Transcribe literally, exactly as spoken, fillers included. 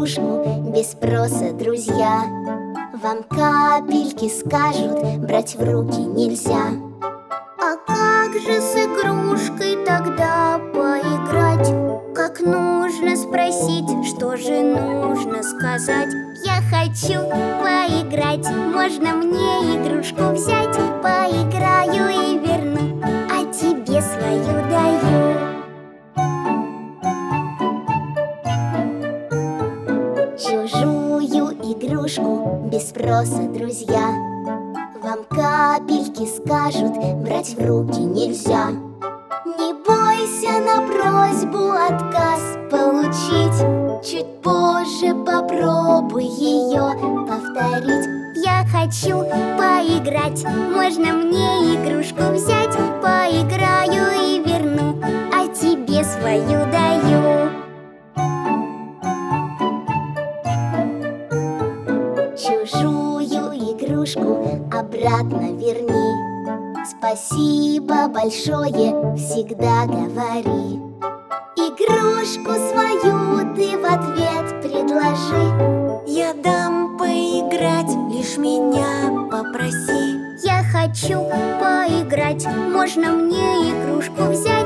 игрушку без спроса, друзья. Вам капельки скажут, брать в руки нельзя. А как же с игрушкой тогда поиграть? Как нужно спросить, что же нужно сказать? Я хочу поиграть, можно мне игрушку взять? Поиграю и верну, а тебе свою даю. Чужую игрушку без спроса, друзья. Вам капельки скажут, брать в руки нельзя. Не бойся на просьбу отказ получить. Чуть позже попробуй ее повторить. Я хочу поиграть, можно мне игрушку взять? Поиграю и верну, а тебе свою даю. Чужую игрушку обратно верни. Спасибо большое, всегда говори. Игрушку свою ты в ответ предложи. Я дам поиграть, лишь меня попроси. Я хочу поиграть, можно мне игрушку взять?